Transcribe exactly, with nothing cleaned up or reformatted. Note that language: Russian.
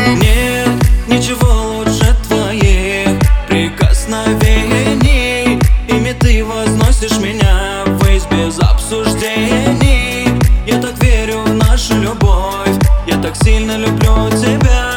Нет ничего лучше твоих прикосновений. Ими ты возносишь меня ввысь без обсуждений. Я так верю в нашу любовь, я так сильно люблю тебя.